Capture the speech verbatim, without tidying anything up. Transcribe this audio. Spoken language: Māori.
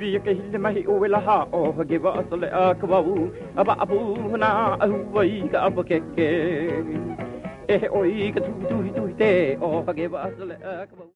Via ke hile mahi o la ha o ge wa sole a kwa u aba apu na au wai ka apa ke ke e oi ka tu tu tu te o ge wa sole a kwa